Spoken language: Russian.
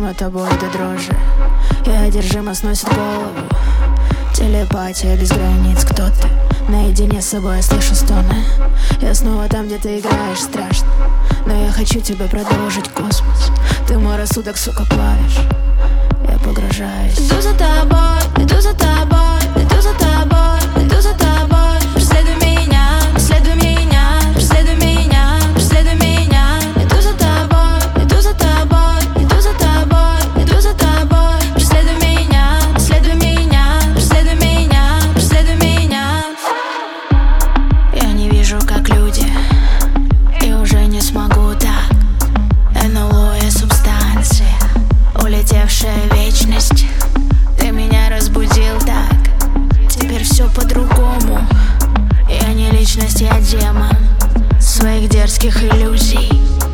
одержима тобой до дрожи. Я одержима, сносит голову. Телепатия без границ, кто ты? Наедине с собой я слышу стоны. Я снова там, где ты играешь, страшно. Но я хочу тебе продолжить космос. Ты мой рассудок, сука, плавишь. Я погружаюсь. Иду за тобой, иду за тобой, иду за тобой, иду за тобой. Преследуй меня, преследуй меня, преследуй меня, преследуй меня. Иду за тобой, иду за тобой, иду за тобой, иду за тобой. Преследуй меня, преследуй меня, преследуй меня, преследуй меня. Я не вижу, как люди, и уже не смогу так. НЛО и субстанция, улетевшая вечность. Ты меня разбудил так. Теперь все по-другому. Я не личность, я демон своих дерзких иллюзий.